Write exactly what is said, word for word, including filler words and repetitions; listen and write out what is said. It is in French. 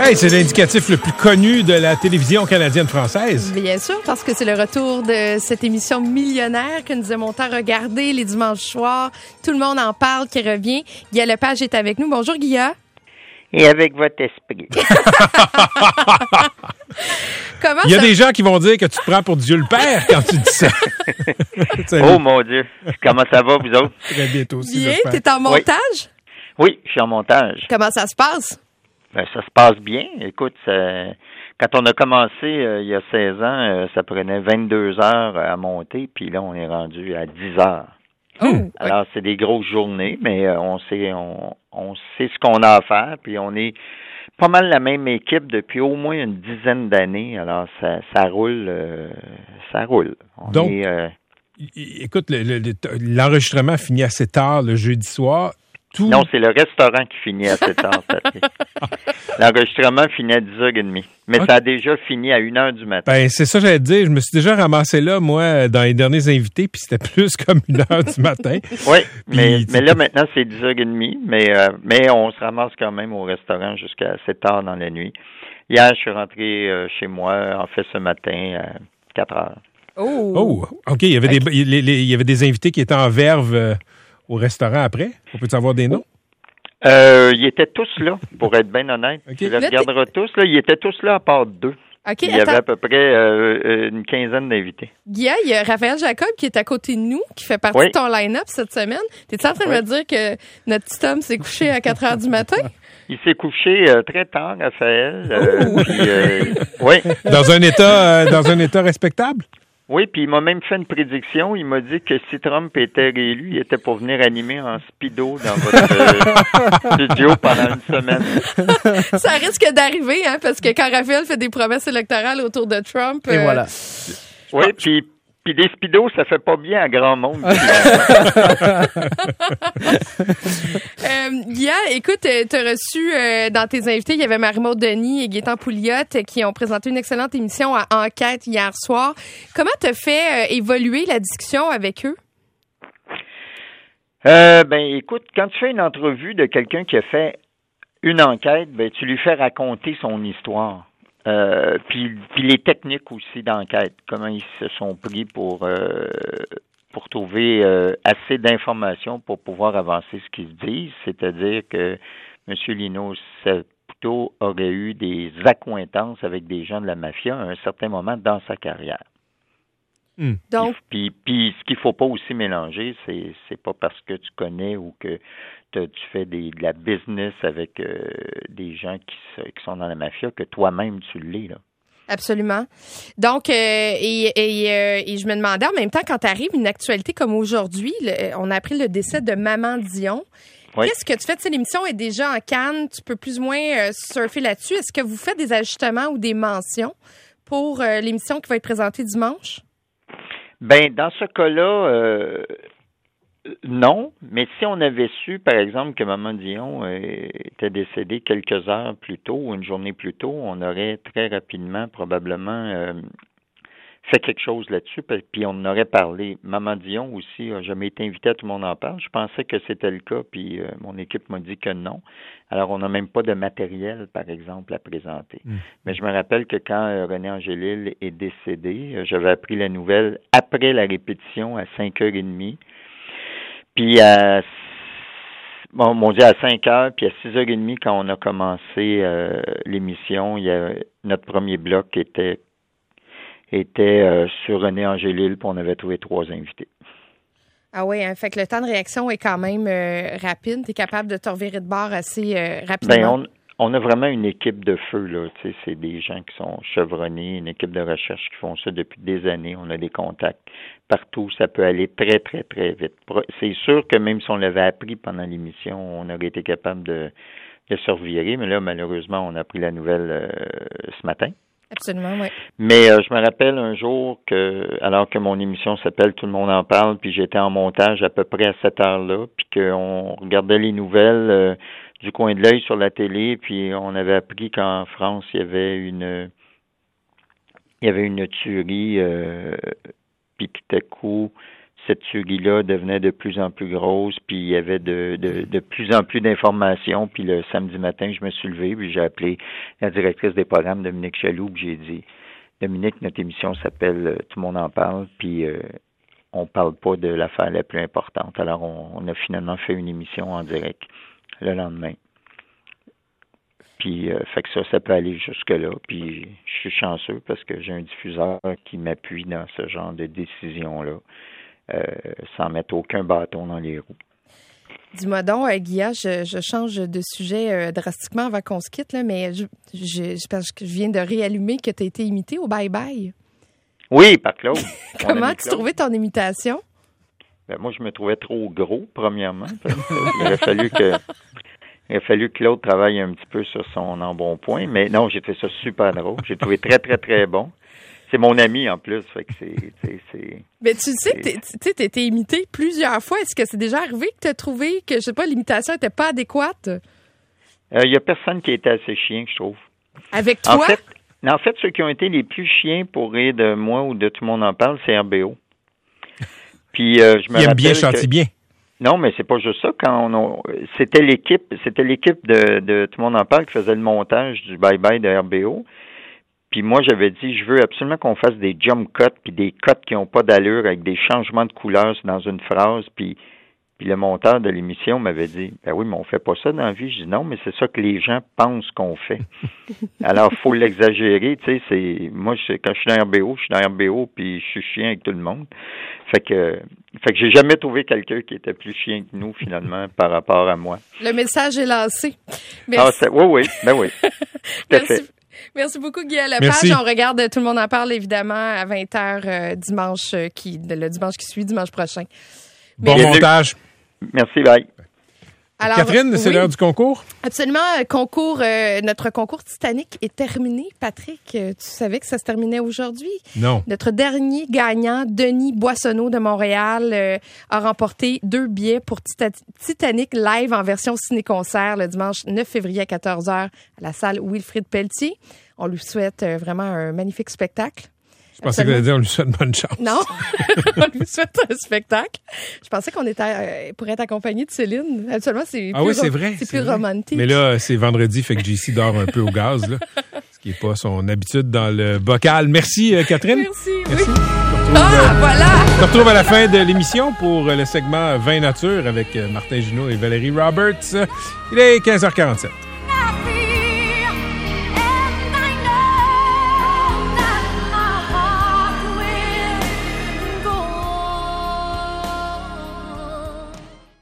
Hey, c'est l'indicatif le plus connu de la télévision canadienne-française. Bien sûr, parce que c'est le retour de cette émission millionnaire que nous aimons tant regarder les dimanches soirs. Tout le monde en parle, qui revient. Guilla Lepage est avec nous. Bonjour, Guilla. Et avec votre esprit. Comment Il y a ça... des gens qui vont dire que tu te prends pour Dieu le Père quand tu dis ça. Oh mon Dieu. Comment ça va, vous autres? Très bientôt aussi. Bien, j'espère. t'es en montage? Oui. oui, je suis en montage. Comment ça se passe? Ben, ça se passe bien. Écoute, ça, quand on a commencé euh, il y a seize ans, euh, ça prenait vingt-deux heures à monter, puis là, on est rendu à dix heures. Oh. Alors, c'est des grosses journées, mais euh, on sait on, on sait ce qu'on a à faire, puis on est pas mal la même équipe depuis au moins une dizaine d'années. Alors, ça, ça roule, euh, ça roule. On Donc, est, euh, écoute, le, le, le, l'enregistrement finit assez tard le jeudi soir. Tout... Non, c'est le restaurant qui finit à sept heures. L'enregistrement finit à dix heures trente. Mais okay. Ça a déjà fini à une heure du matin. Ben, c'est ça que j'allais te dire. Je me suis déjà ramassé là, moi, dans les derniers invités, puis c'était plus comme une heure du matin. Oui, mais, mais là, maintenant, c'est dix heures trente. Mais, euh, mais on se ramasse quand même au restaurant jusqu'à sept heures dans la nuit. Hier, je suis rentré euh, chez moi, en fait, ce matin, à quatre heures. Oh! Oh, OK. Il y avait, okay. Des, il, il y avait des invités qui étaient en verve... Euh, au restaurant après? On peut savoir des noms? Euh, ils étaient tous là, pour être bien honnête. Okay. Tu les regarderas tous, là. Ils étaient tous là à part deux. Okay, il y attends. avait à peu près euh, une quinzaine d'invités. Guilla, il y a Raphaël Jacob qui est à côté de nous, qui fait partie oui. de ton line-up cette semaine. T'es-tu en train oui. de me dire que notre petit homme s'est couché à quatre heures du matin? Il s'est couché euh, très tard, Raphaël. Euh, puis, euh, oui. Dans un état, euh, dans un état respectable? Oui, puis il m'a même fait une prédiction. Il m'a dit que si Trump était réélu, il était pour venir animer en speedo dans votre euh, studio pendant une semaine. Ça risque d'arriver, hein, parce que quand Raphaël fait des promesses électorales autour de Trump... Et euh, voilà. Oui, puis... Puis des speedos, ça fait pas bien à grand monde. euh, Guilla, écoute, tu as reçu euh, dans tes invités, il y avait Marie-Maude Denis et Gaétan Pouliot qui ont présenté une excellente émission à Enquête hier soir. Comment t'as fait euh, évoluer la discussion avec eux? Euh, ben, écoute, quand tu fais une entrevue de quelqu'un qui a fait une enquête, ben, tu lui fais raconter son histoire. Euh, puis, puis les techniques aussi d'enquête, comment ils se sont pris pour euh, pour trouver euh, assez d'informations pour pouvoir avancer ce qu'ils disent, c'est-à-dire que M. Lino Saputo aurait eu des accointances avec des gens de la mafia à un certain moment dans sa carrière. Mm. Donc, puis, puis ce qu'il faut pas aussi mélanger, c'est c'est pas parce que tu connais ou que tu fais des, de la business avec euh, des gens qui, qui sont dans la mafia que toi-même tu l'es, là. Absolument. Donc, euh, et, et, euh, et je me demandais en même temps, quand arrive une actualité comme aujourd'hui, le, on a appris le décès de Maman Dion. Oui. Qu'est-ce que tu fais? Tu sais, l'émission est déjà en canne, tu peux plus ou moins euh, surfer là-dessus. Est-ce que vous faites des ajustements ou des mentions pour euh, l'émission qui va être présentée dimanche? Ben, dans ce cas-là, euh, non, mais si on avait su, par exemple, que Maman Dion euh, était décédée quelques heures plus tôt ou une journée plus tôt, on aurait très rapidement, probablement, euh, fait quelque chose là-dessus, puis on en aurait parlé. Maman Dion aussi n'a jamais été invitée à Tout le monde en parle. Je pensais que c'était le cas, puis euh, mon équipe m'a dit que non. Alors, on n'a même pas de matériel, par exemple, à présenter. Mmh. Mais je me rappelle que quand euh, René Angélil est décédé, euh, j'avais appris la nouvelle après la répétition à cinq heures trente. Puis à, bon, on dit à cinq heures, puis à six heures trente, quand on a commencé euh, l'émission, il y a notre premier bloc qui était était euh, sur René Angélil, puis on avait trouvé trois invités. Ah oui, hein, fait que le temps de réaction est quand même euh, rapide. Tu es capable de te revirer de bord assez euh, rapidement. Bien, on, on a vraiment une équipe de feu, là. Tu sais, c'est des gens qui sont chevronnés, une équipe de recherche qui font ça depuis des années. On a des contacts partout. Ça peut aller très, très, très vite. C'est sûr que même si on l'avait appris pendant l'émission, on aurait été capable de, de se revirer. Mais là, malheureusement, on a appris la nouvelle euh, ce matin. Absolument, oui. Mais euh, je me rappelle un jour que, alors que mon émission s'appelle Tout le monde en parle, puis j'étais en montage à peu près à cette heure-là, puis qu'on regardait les nouvelles euh, du coin de l'œil sur la télé, puis on avait appris qu'en France, il y avait une il y avait une tuerie, euh, puis tout à coup, cette tuerie-là devenait de plus en plus grosse, puis il y avait de, de, de plus en plus d'informations. Puis le samedi matin, je me suis levé, puis j'ai appelé la directrice des programmes, Dominique Chaloux, puis j'ai dit, Dominique, notre émission s'appelle « Tout le monde en parle », puis euh, on parle pas de l'affaire la plus importante. Alors, on, on a finalement fait une émission en direct le lendemain. Puis, euh, fait que ça, ça peut aller jusque-là. Puis, je suis chanceux parce que j'ai un diffuseur qui m'appuie dans ce genre de décision-là, euh, sans mettre aucun bâton dans les roues. Dis-moi donc, euh, Guilla, je, je change de sujet euh, drastiquement avant qu'on se quitte, là, mais je, je, je pense que je viens de réallumer que tu as été imité au Bye Bye. Oui, par Claude. Comment tu trouvais ton imitation? Ben, moi, je me trouvais trop gros, premièrement. Il aurait fallu que... Il a fallu que Claude travaille un petit peu sur son embonpoint, mais non, j'ai trouvé ça super drôle. J'ai trouvé très, très, très bon. C'est mon ami, en plus, fait que c'est... c'est, c'est mais tu sais que tu t'es été imité plusieurs fois. Est-ce que c'est déjà arrivé que tu as trouvé que, je sais pas, l'imitation n'était pas adéquate? Il euh, y a personne qui a été assez chien, je trouve. Avec toi? En fait, en fait, ceux qui ont été les plus chiens pour rire de moi ou de Tout le monde en parle, c'est R B O. Puis, euh, je me Il aime bien, que... chanter bien. Non, mais c'est pas juste ça. Quand on a, c'était l'équipe, c'était l'équipe de, de Tout le monde en parle qui faisait le montage du Bye Bye de R B O. Puis moi, j'avais dit, je veux absolument qu'on fasse des jump cuts puis des cuts qui ont pas d'allure avec des changements de couleurs dans une phrase. Puis, puis le monteur de l'émission m'avait dit, ben oui, mais on fait pas ça dans la vie. Je dis non, mais c'est ça que les gens pensent qu'on fait. Alors, faut l'exagérer. Tu sais, c'est moi, je, quand je suis dans R B O, je suis dans R B O puis je suis chien avec tout le monde. Fait que, fait que j'ai jamais trouvé quelqu'un qui était plus chien que nous, finalement, par rapport à moi. Le message est lancé. Merci. Ah, c'est, oui, oui, ben oui. Tout à fait. Merci beaucoup, Guy Lepage. On regarde Tout le monde en parle, évidemment, à vingt heures euh, dimanche, euh, qui, le dimanche qui suit, dimanche prochain. Bon Mais, montage. Merci, bye. Alors, Catherine, c'est oui, l'heure du concours? Absolument. Concours, euh, notre concours Titanic est terminé. Patrick, tu savais que ça se terminait aujourd'hui? Non. Notre dernier gagnant, Denis Boissonneau de Montréal, euh, a remporté deux billets pour Tita- Titanic live en version ciné-concert le dimanche neuf février à quatorze heures à la salle Wilfrid Pelletier. On lui souhaite euh, vraiment un magnifique spectacle. Je pensais que dire on lui souhaite bonne chance. Non, on lui souhaite un spectacle. Je pensais qu'on était euh, pour être accompagné de Céline. Absolument, c'est ah plus, oui, c'est vrai, c'est c'est plus vrai. romantique. Mais là, c'est vendredi, fait que J C dort un peu au gaz, là, ce qui n'est pas son habitude dans le bocal. Merci, euh, Catherine. Merci, Merci. oui. Retrouve, ah, euh, voilà! On se retrouve à la fin de l'émission pour le segment Vin Nature avec Martin Junot et Valérie Roberts. Il est quinze heures quarante-sept.